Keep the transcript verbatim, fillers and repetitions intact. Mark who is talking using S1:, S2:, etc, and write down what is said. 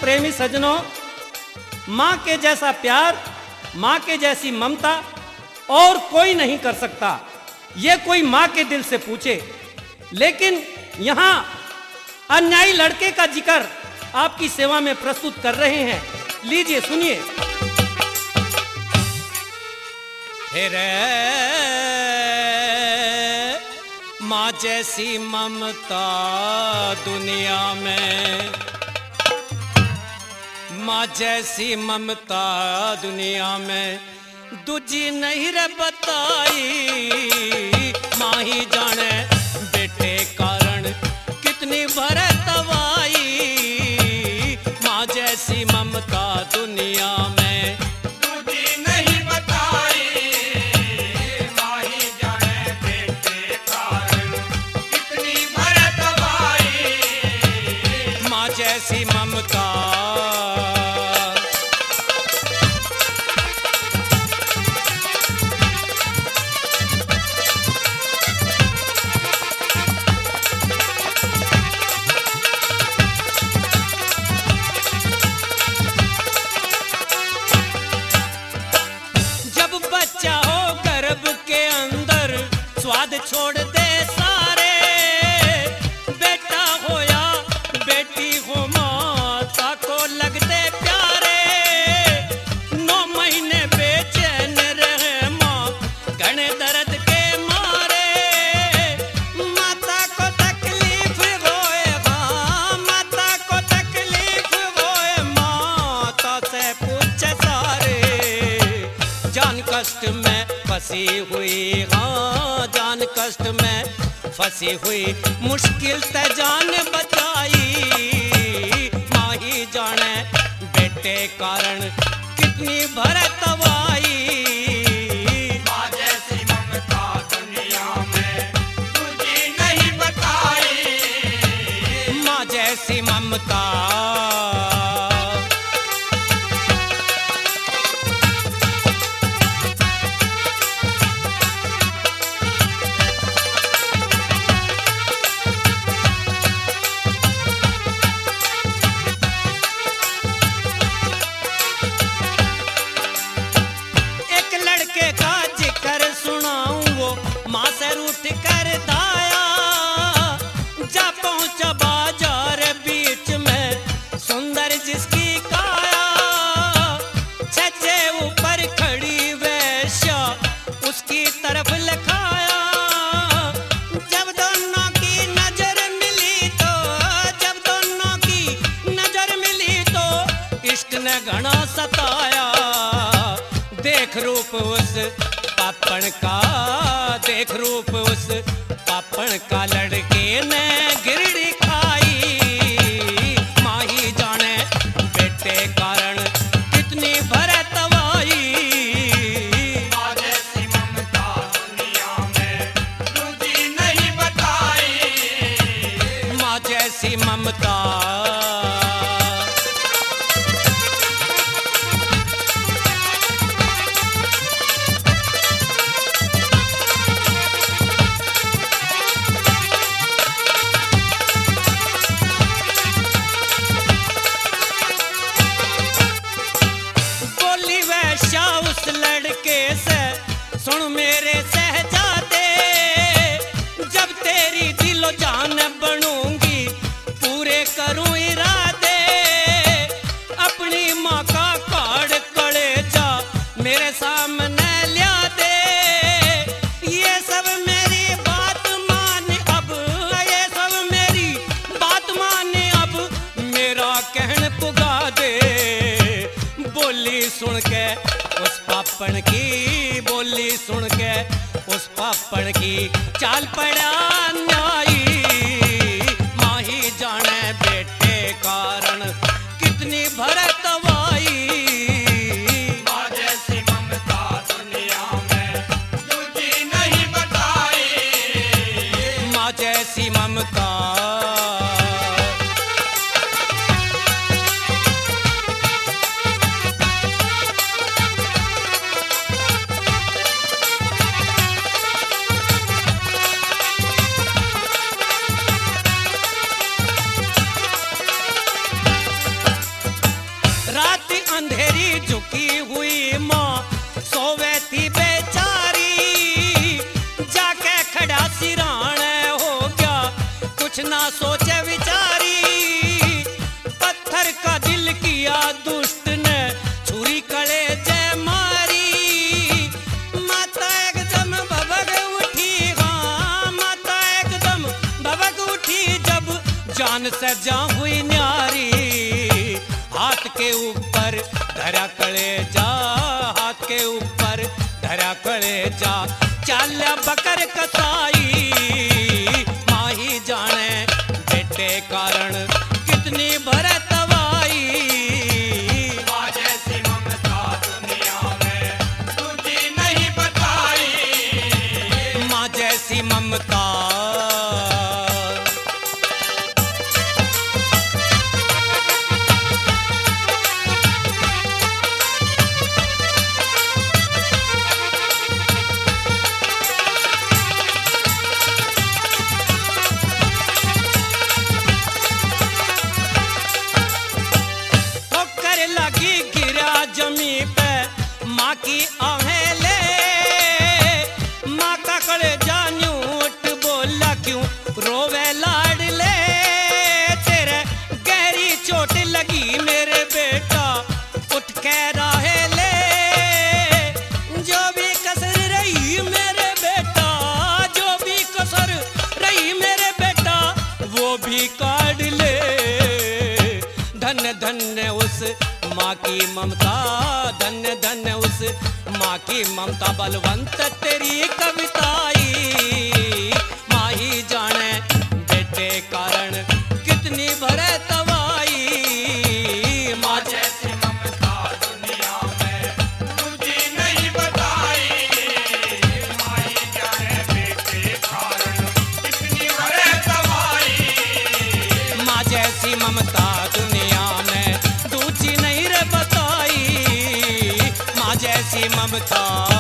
S1: प्रेमी सज्जनों, माँ के जैसा प्यार, माँ के जैसी ममता और कोई नहीं कर सकता। ये कोई माँ के दिल से पूछे। लेकिन यहाँ अन्यायी लड़के का जिक्र आपकी सेवा में प्रस्तुत कर रहे हैं। लीजिए सुनिए।
S2: रे माँ जैसी ममता दुनिया में, माँ जैसी ममता दुनिया में दूजी नहीं रे बताई। माँ ही जाने बेटे कारण कितनी भरे तवाई। माँ जैसी ममता दुनिया में दूजी नहीं बताई। माँ ही जाने बेटे कारण कितनी भरे तवाई। माँ जैसी ममता स्वाद छोड़ दे सारे। बेटा हो या बेटी हो माता को लगते प्यारे। नौ महीने बेचैन रहे माँ घने दर्द के मारे। माता को तकलीफ होएगा, माता को तकलीफ होए माता से पूछे सारे। जान कष्ट में फंसी हुई, हाँ जान कष्ट में फंसी हुई, मुश्किल से जान बचाई। माँ ही जाने बेटे कारण कितनी भरे तवाई। माँ जैसी ममता दुनिया में तुझे नहीं बताई। माँ जैसी ममता रूठ कर दाया। जा पहुंचा बाजार बीच में सुंदर जिसकी काया। छज्जे ऊपर खड़ी वैश्या उसकी तरफ लखाया। जब दोनों की नजर मिली तो, जब दोनों की नजर मिली तो इश्क ने घना सताया। देख रूप उस पापण का, देख रूप उस पापण का लड़के ने गिरड़ी खाई। माँ ही जाने बेटे कारण कितनी भरे तवाई। माँ जैसी ममता दुनिया में दूजी नहीं बताई। माँ जैसी ममता सुन मेरे सहजादे। जब तेरी दिलो जान बनूंगी पूरे करूं इरादे। अपनी माँ का काड़ कलेजा मेरे सामने ला दे। ये सब मेरी बात मान अब, ये सब मेरी बात मान अब, मेरा कहन पुगा दे। बोली सुन के उस पापण की, बोली सुन के उस पापण की चाल पड़ा न्याई। माँ ही जाने बेटे कारण कितनी भरे तवाई। माँ जैसी ममता दुनिया में दूजी नहीं बताई। माँ जैसी ममता ना सोचे विचारी, पत्थर का दिल किया दुष्ट ने छुरी कलेजे मारी। माता एकदम भभक उठी, हाँ माता एकदम भभक उठी, जब जान से जा हुई न्यारी। हाथ के ऊपर धरा कलेजा, हाथ के ऊपर धरा कलेजा, चाल्या बकर कसाई। माही जाने बेटे कारण कितनी भरे तवाई।
S3: माँ जैसी ममता दुनिया में तुझे नहीं बताई।
S2: माँ जैसी ममता लगी गिरा जमी पे माँ की अहेले। माँ का कलेजा न्यूट बोला क्यों रोवे लाडले। तेरे गहरी चोट लगी मेरे बेटा उठ के राहे ले। जो भी कसर रही मेरे बेटा, जो भी कसर रही मेरे बेटा, वो भी काट ले। धन्य धन्य उस माँ की ममता, धन्य धन्य उस माँ की ममता, बलवंत तेरी कविताई। माही जाने बेटे कारण कितनी भरे तवाई। माँ
S3: जैसी ममता दुनिया में तुझे नहीं बताई। माही जाने बेटे कारण कितनी भरे तबाही।
S2: माँ जैसी ममता दुनिया में दूजी नहीं रे बताई। माँ जैसी ममता